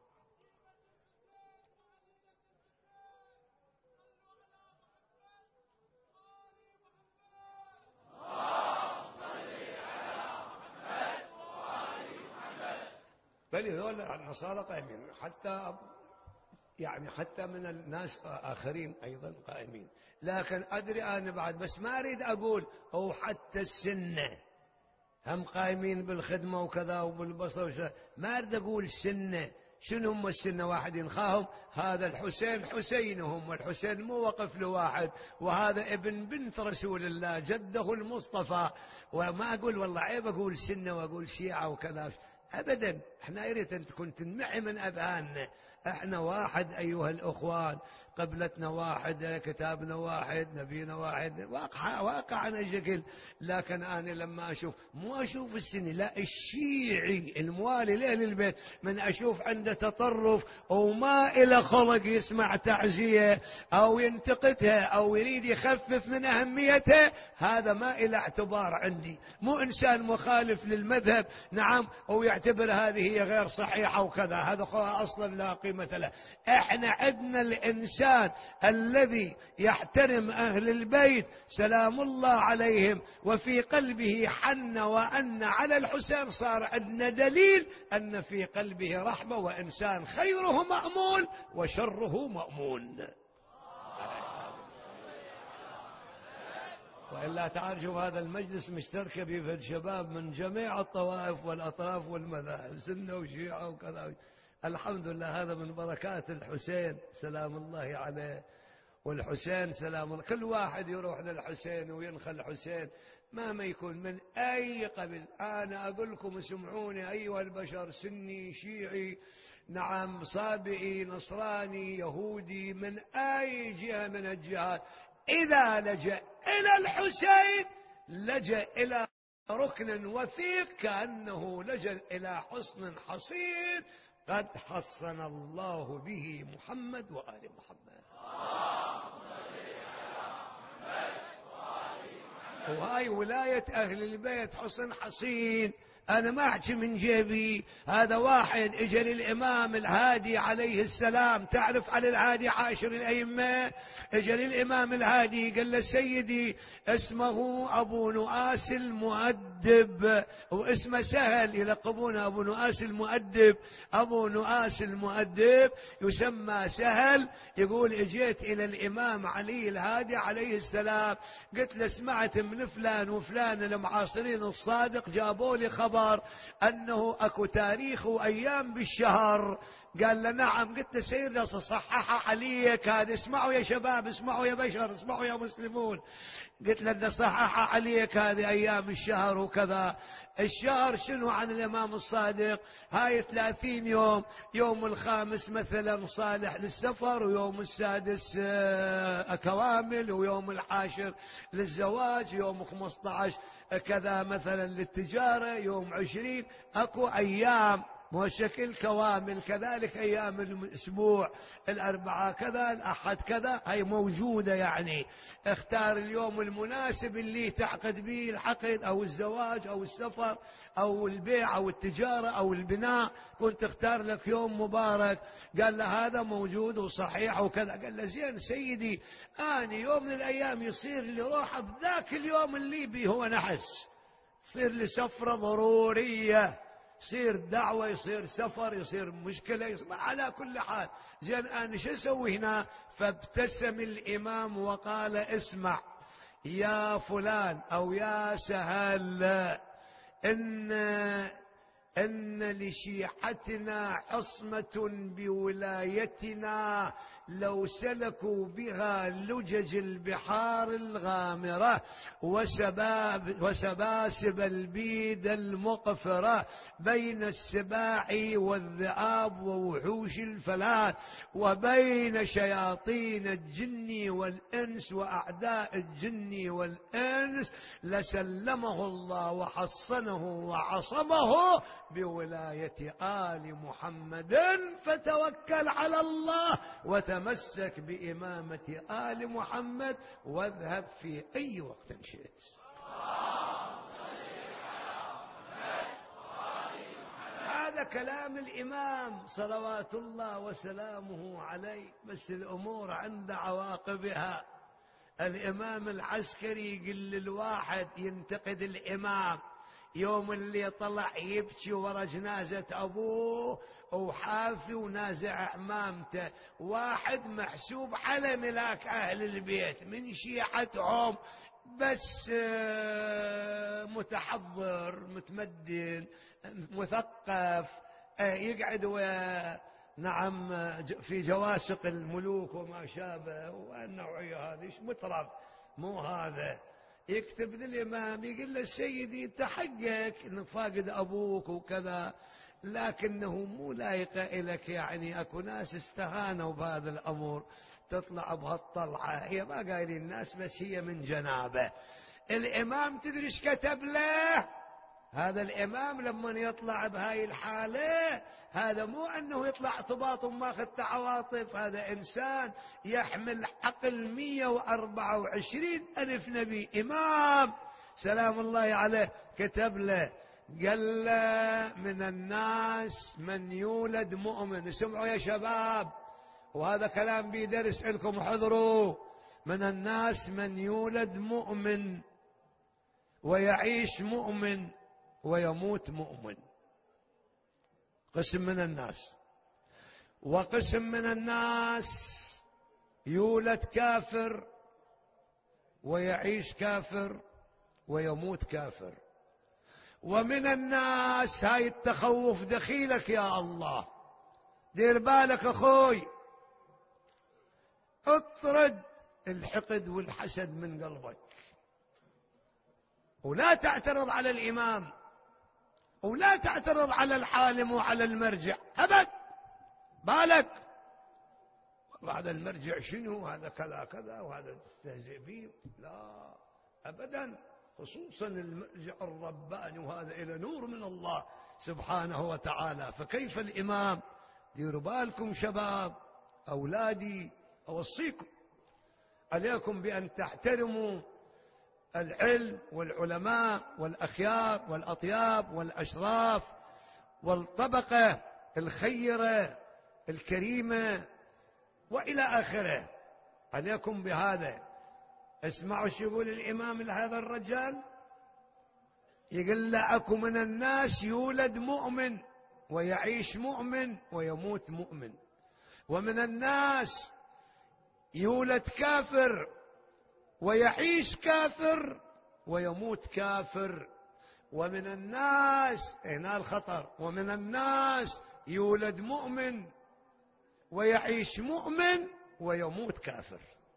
بل هذول النصارى قائمين، حتى يعني حتى من الناس آخرين أيضا قائمين. لكن أدري أنا بعد، بس ما أريد أقول أو حتى السنة هم قائمين بالخدمة وكذا وبالبصر، ما أريد أقول السنة. شنو هم السنة؟ واحد ينخاهم هذا الحسين حسينهم، والحسين مو وقف لواحد، وهذا ابن بنت رسول الله جده المصطفى. وما أقول والله عيب أقول سنة وأقول شيعة وكذا، أبدا. احنا يريد أن تكون تنمعي من أذهاننا. احنا واحد أيها الأخوان، قبلتنا واحد، كتابنا واحد، نبينا واحد، واقع واقعنا شكل. لكن أنا لما أشوف، مو أشوف السني، لا الشيعي الموالي لأهل البيت، من أشوف عنده تطرف أو ما إلى خلق يسمع تعزية أو ينتقدها أو يريد يخفف من أهميتها، هذا ما إلى اعتبار عندي. مو إنسان مخالف للمذهب نعم أو يعتبر هذه هي غير صحيحة وكذا، هذا أصلا لا قيمة له. احنا عندنا الإنسان الذي يحترم أهل البيت سلام الله عليهم وفي قلبه حن وأن على الحسين، صار عندنا دليل أن في قلبه رحمة، وإنسان خيره مأمون وشره مأمون. وإلا تعرفوا هذا المجلس مشترك به الشباب من جميع الطوائف والأطراف والمذاهب، سنة وشيعة وكذا. الحمد لله، هذا من بركات الحسين سلام الله عليه. والحسين سلام الله، كل واحد يروح للحسين وينخل الحسين مهما يكون من أي قبل. أنا أقول لكم اسمعوني أيها البشر، سني شيعي نعم صابئي نصراني يهودي من أي جهة من الجهات، إذا لجأ إلى الحسين لجأ إلى ركن وثيق كأنه لجأ إلى حصن حصين قد حصن الله به محمد وآل محمد. وهاي ولاية أهل البيت حصن حصين. أنا ما أحكي من جيبي، هذا واحد إجا للإمام الهادي عليه السلام، تعرف على الهادي عاشر الأئمة، إجا للإمام الهادي قال له سيدي اسمه أبو نؤاس المؤدب، واسمه سهل يلقبون أبو نؤاس المؤدب، أبو نؤاس المؤدب يسمى سهل. يقول اجيت إلى الإمام علي الهادي عليه السلام قلت له سمعت من فلان وفلان المعاصرين الصادق جابوا لي خبر أنه أكو تاريخ وأيام بالشهر. قال له نعم. قلت له سيدنا صحح عليك هذا، اسمعوا يا شباب، اسمعوا يا بشر، اسمعوا يا مسلمون. قلت له ده صحح عليك هذه أيام الشهر وكذا. الشهر شنو عن الإمام الصادق؟ هاي ثلاثين يوم، يوم الخامس مثلا صالح للسفر، ويوم السادس كوامل، ويوم العاشر للزواج، يوم خمسة عشر كذا مثلا للتجارة، يوم عشرين أكو أيام مو شكل كوامل، كذلك أيام الأسبوع الأربعاء كذا، الأحد كذا، هي موجودة. يعني اختار اليوم المناسب اللي تعقد به العقد أو الزواج أو السفر أو البيع أو التجارة أو البناء، كنت تختار لك يوم مبارك. قال له هذا موجود وصحيح وكذا. قال له زين سيدي، أنا يوم من الأيام يصير لي روحه بذاك اليوم اللي بيه هو نحس، تصير لي سفرة ضرورية، يصير دعوة، يصير سفر، يصير مشكلة، يصير على كل حال. زين أنا شو أسوي هنا؟ فابتسم الإمام وقال اسمع يا فلان أو يا سهل، إن إن لشيعتنا عصمة بولايتنا لو سلكوا بها لجج البحار الغامرة وسباب وسباسب البيد المقفرة بين السباع والذئاب ووحوش الفلات وبين شياطين الجن والإنس وأعداء الجن والإنس لسلمه الله وحصنه وعصمه بولاية آل محمد. فتوكل على الله وتمسك بإمامة آل محمد واذهب في أي وقت شئت. هذا كلام الإمام صلوات الله وسلامه عليه. بس الأمور عند عواقبها. الإمام العسكري يقول للواحد ينتقد الإمام يوم اللي طلع يبكي ورا جنازة أبوه وحافي ونازع عمامته، واحد محسوب على ملاك أهل البيت من شيعتهم، بس متحضر متمدن مثقف، يقعد نعم في جواسق الملوك وما شابه، والنوعية هذه مطرب مو هذا. يكتب للإمام يقول له سيدي انت حقك انك فاقد ابوك وكذا، لكنه مو لايقة إلك. يعني اكو ناس استهانوا بهذا الامر، تطلع بهالطلعة، هي ما قايلين الناس بس هي من جنابه. الامام تدري ايش كتب له؟ هذا الإمام لما يطلع بهاي الحالة، هذا مو أنه يطلع طباط وماخذ عواطف، هذا إنسان يحمل عقل مية وأربعة وعشرين ألف نبي. إمام سلام الله عليه كتب له قال له من الناس من يولد مؤمن. اسمعوا يا شباب، وهذا كلام بيدرس لكم حضروا. من الناس من يولد مؤمن ويعيش مؤمن ويموت مؤمن، قسم من الناس. وقسم من الناس يولد كافر ويعيش كافر ويموت كافر. ومن الناس، هاي التخوف دخيلك يا الله، دير بالك اخوي، اطرد الحقد والحسد من قلبك، ولا تعترض على الإمام، ولا تعترض على العالم وعلى المرجع أبد. بالك هذا المرجع شنو، هذا كذا كذا، وهذا تستهزئ به، لا أبدا، خصوصا المرجع الرباني، وهذا إلى نور من الله سبحانه وتعالى. فكيف الإمام؟ ديروا بالكم شباب، أولادي، أوصيكم عليكم بأن تحترموا العلم والعلماء والأخيار والأطياب والأشراف والطبقة الخيرة الكريمة وإلى آخره. عليكم بهذا. اسمعوا شو يقول الإمام لهذا الرجال، يقول لأكو من الناس يولد مؤمن ويعيش مؤمن ويموت مؤمن، ومن الناس يولد كافر ويعيش كافر ويموت كافر، ومن الناس، هنا الخطر، ومن الناس يولد مؤمن ويعيش مؤمن ويموت كافر.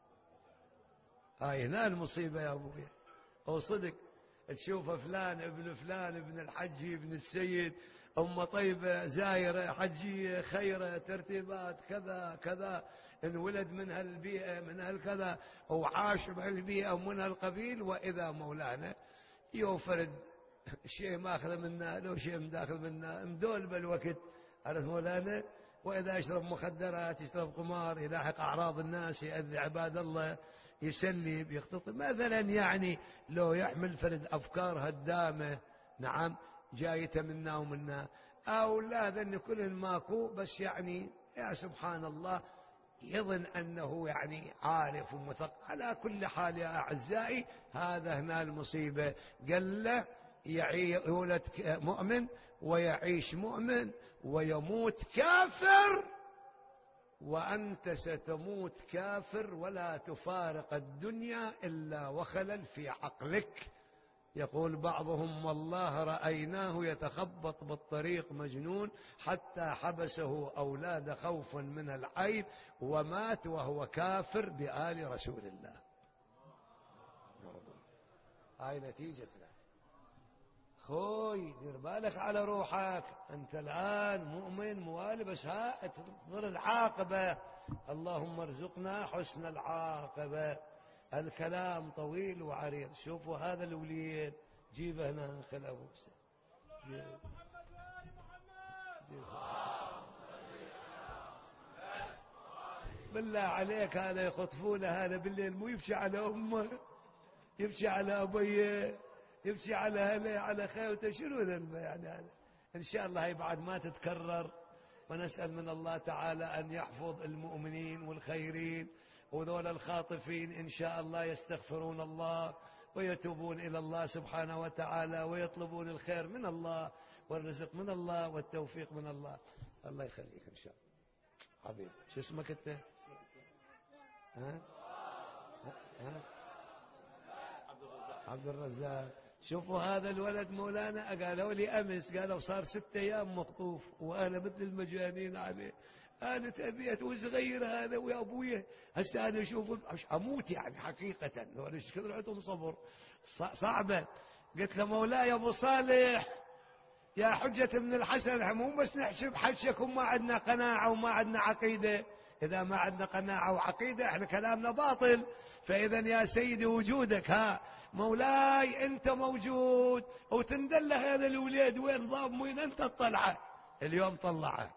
هاي هنا المصيبة يا أبوي. هو صدق تشوف فلان ابن فلان ابن الحجي ابن السيد، أم طيبة زايرة حجية خيرة ترتيبات كذا كذا، انولد من هالبيئة من هالكذا وعاش بهالبيئة ومن هالقبيل، وإذا مولانا يوفرد شيء ماخذ منا لو شيء مداخل منا مدول بالوقت، عرفت مولانا، وإذا يشرب مخدرات يشرب قمار يلاحق أعراض الناس يأذي عباد الله يسلب يختطف مثلا، يعني لو يحمل فرد أفكار هدامة نعم جايته منا ومنا، أو لا ذن كل ماكو، بس يعني يا سبحان الله يظن أنه يعني عارف ومثقف. على كل حال يا أعزائي هذا هنا المصيبة. قال له يولد مؤمن ويعيش مؤمن ويموت كافر، وأنت ستموت كافر ولا تفارق الدنيا إلا وخلل في عقلك. يقول بعضهم والله رأيناه يتخبط بالطريق مجنون حتى حبسه أولاد خوفا من العيب ومات وهو كافر بآل رسول الله. هاي نتيجتنا. خوي دير بالك على روحك، أنت الآن مؤمن موالي، بس ها تنظر العاقبة. اللهم ارزقنا حسن العاقبة. الكلام طويل وعريض. شوفوا هذا الوليد، جيبه هنا خل أبوك جيب. جيب. بالله عليك هذا يخطفونه هذا بالليل، مو يبكي على أمه، يبكي على أبيه، يبكي على هلا على خيوته، شنو ذنبه يعني هذا؟ إن شاء الله هي بعد ما تتكرر، ونسأل من الله تعالى أن يحفظ المؤمنين والخيرين، وذول الخاطفين إن شاء الله يستغفرون الله ويتوبون إلى الله سبحانه وتعالى ويطلبون الخير من الله والرزق من الله والتوفيق من الله. الله يخليك إن شاء الله. حبيب شو اسمك أنت؟ ها؟ ها؟ عبد الرزاق. شوفوا هذا الولد مولانا قالوا لي أمس، قالوا صار ستة أيام مخطوف وأنا مثل المجانين عليه. أنا تأبيت وصغير هذا ويا أبويا، هسه أنا أشوف أموت يعني حقيقة. وأنا كثر عندهم صبر صعبة. قلت له مولاي أبو صالح يا حجة ابن الحسن، مو بس نحسب حجكم ما عندنا قناعة وما عندنا عقيدة. إذا ما عندنا قناعة وعقيدة احنا كلامنا باطل. فإذا يا سيدي وجودك ها مولاي أنت موجود، وتندل هذا الوليد وين ضاب وين أنت تطلعه اليوم طلعه.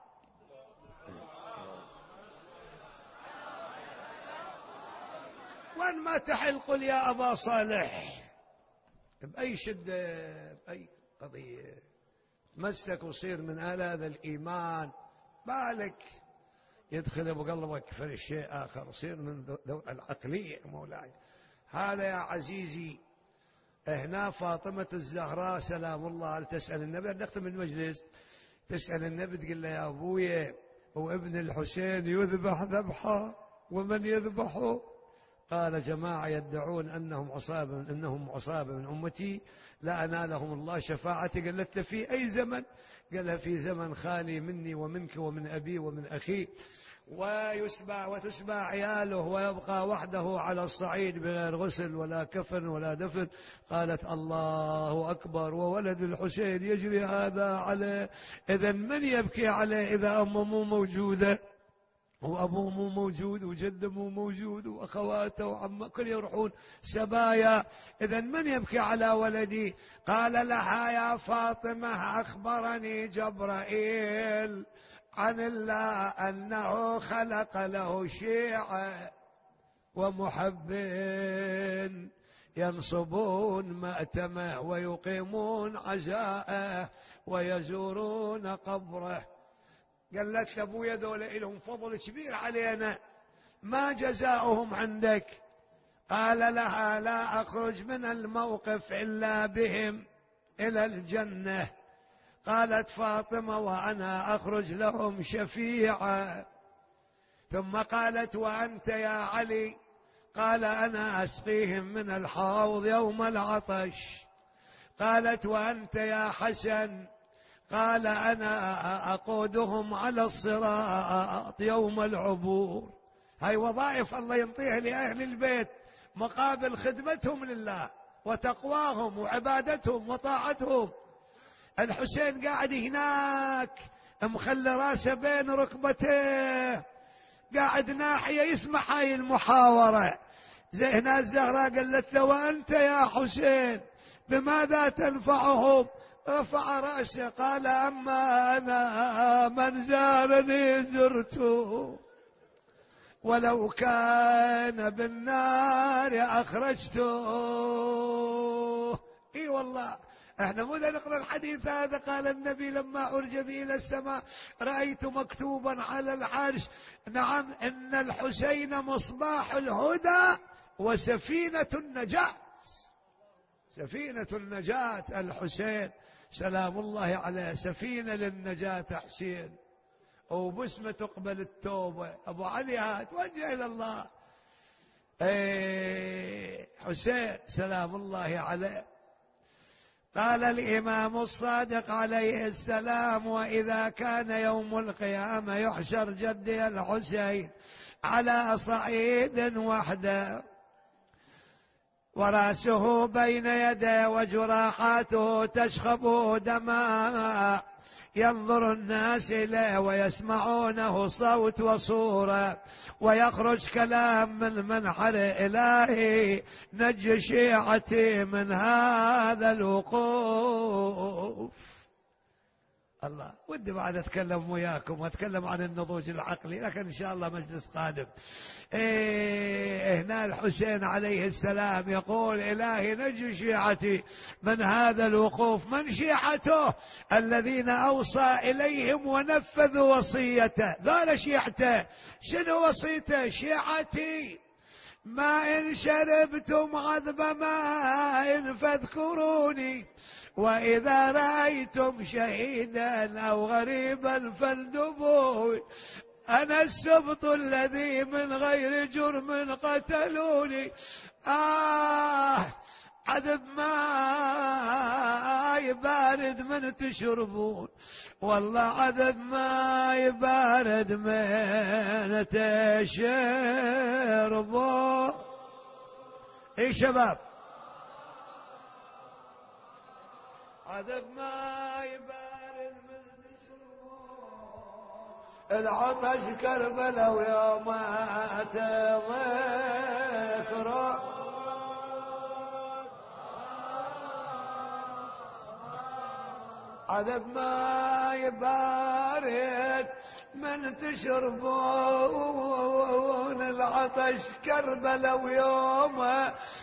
وان ما تحل قل يا أبا صالح بأي شدة بأي قضية تمسك وصير من أهل هذا الإيمان، بالك يدخل بقلبك في شيء آخر، صير من العقلية مولاي. هذا يا عزيزي هنا فاطمة الزهراء سلام الله هل تسأل النبي، نختم المجلس، تسأل النبي تقول له يا أبويا وابن الحسين يذبح ذبحا ومن يذبحه؟ قال جماعة يدعون أنهم عصابة أنهم عصابة من أمتي لا أنالهم الله شفاعتي. قالت له في أي زمن؟ قالها في زمن خالي مني ومنك ومن أبي ومن أخي ويسبع وتسبع عياله ويبقى وحده على الصعيد بغير غسل ولا كفن ولا دفن. قالت الله أكبر، وولد الحسين يجري هذا عليه. إذن من يبكي عليه إذا أمه مو موجودة وأبوه مو موجود وجده مو موجود وأخواته وعمه كل يروحون سبايا؟ إذن من يبكي على ولدي؟ قال لها يا فاطمة أخبرني جبرائيل عن الله أنه خلق له شيعة ومحبين ينصبون مأتمه ويقيمون عزاءه ويزورون قبره. قالت أبويا ذولا لهم فضل كبير علينا، ما جزاؤهم عندك؟ قال لها لا أخرج من الموقف إلا بهم إلى الجنة. قالت فاطمة وأنا أخرج لهم شفيعا. ثم قالت وأنت يا علي؟ قال أنا أسقيهم من الحوض يوم العطش. قالت وأنت يا حسن؟ قال أنا أقودهم على الصراط يوم العبور. هاي وظائف الله ينطيها لأهل البيت مقابل خدمتهم لله وتقواهم وعبادتهم وطاعتهم. الحسين قاعد هناك مخلي راسه بين ركبتيه، قاعد ناحية يسمع هاي المحاورة. زي هنا الزهراء قالت له وأنت يا حسين بماذا تنفعهم؟ رفع رأسه قال أما أنا من زارني زرته ولو كان بالنار أخرجته. إي والله احنا مو نقرأ الحديث هذا. قال النبي لما عرج به إلى السماء رأيت مكتوبا على العرش نعم إن الحسين مصباح الهدى وسفينة النجاة. سفينة النجاة الحسين سلام الله عليه، سفينة للنجاة حسين، وبسمة تقبل التوبة. أبو علي هات توجه إلى الله. ايه حسين سلام الله عليه. قال الإمام الصادق عليه السلام وإذا كان يوم القيامة يحشر جدي الحسين على صعيد وحده ورأسه بين يديه وجراحاته تشخب دماء، ينظر الناس إليه ويسمعونه صوت وصورة، ويخرج كلام من منحر إلهي نج شيعتي من هذا الوقوف. الله ودي بعد أتكلم وياكم وأتكلم عن النضوج العقلي، لكن إن شاء الله مجلس قادم. إيه هنا الحسين عليه السلام يقول إلهي نج شيعتي من هذا الوقوف. من شيعته؟ الذين أوصى إليهم ونفذوا وصيته. ذولا شيعته. شنو وصيته؟ شيعتي ما إن شربتم عذب ماء فاذكروني، وإذا رأيتم شهيدا أو غريبا فاندبوه، أنا السبط الذي من غير جرم قتلوني. آه عذب ماء بارد من تشربون، والله عذب ماء بارد من تشربون. اي شباب عذب ماء بارد من تشربون، العطش كربلاء ويوم تذكره. عذب ماء بارد من تشربون، العطش كربلاء ويوم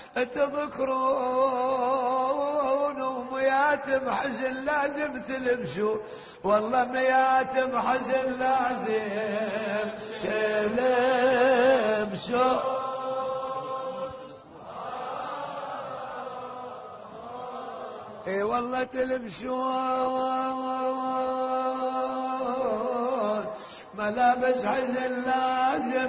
تذكرون، ومياتم حزن لازم تلبسوا، والله مياتم حزن لازم تلبسوا. اي والله تلبسون ملابس حزن لازم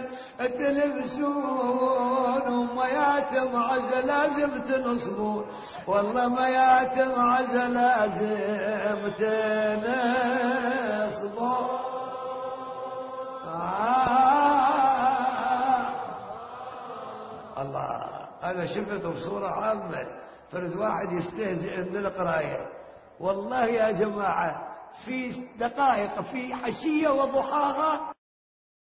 تلبسون، ومياتم عزا لازم تنصبون، والله مياتم عزا لازم تنصبون. آه الله أنا شفته بصورة عامة، فرد واحد يستهزئ من القراية. والله يا جماعة في دقائق في عشية وضحاها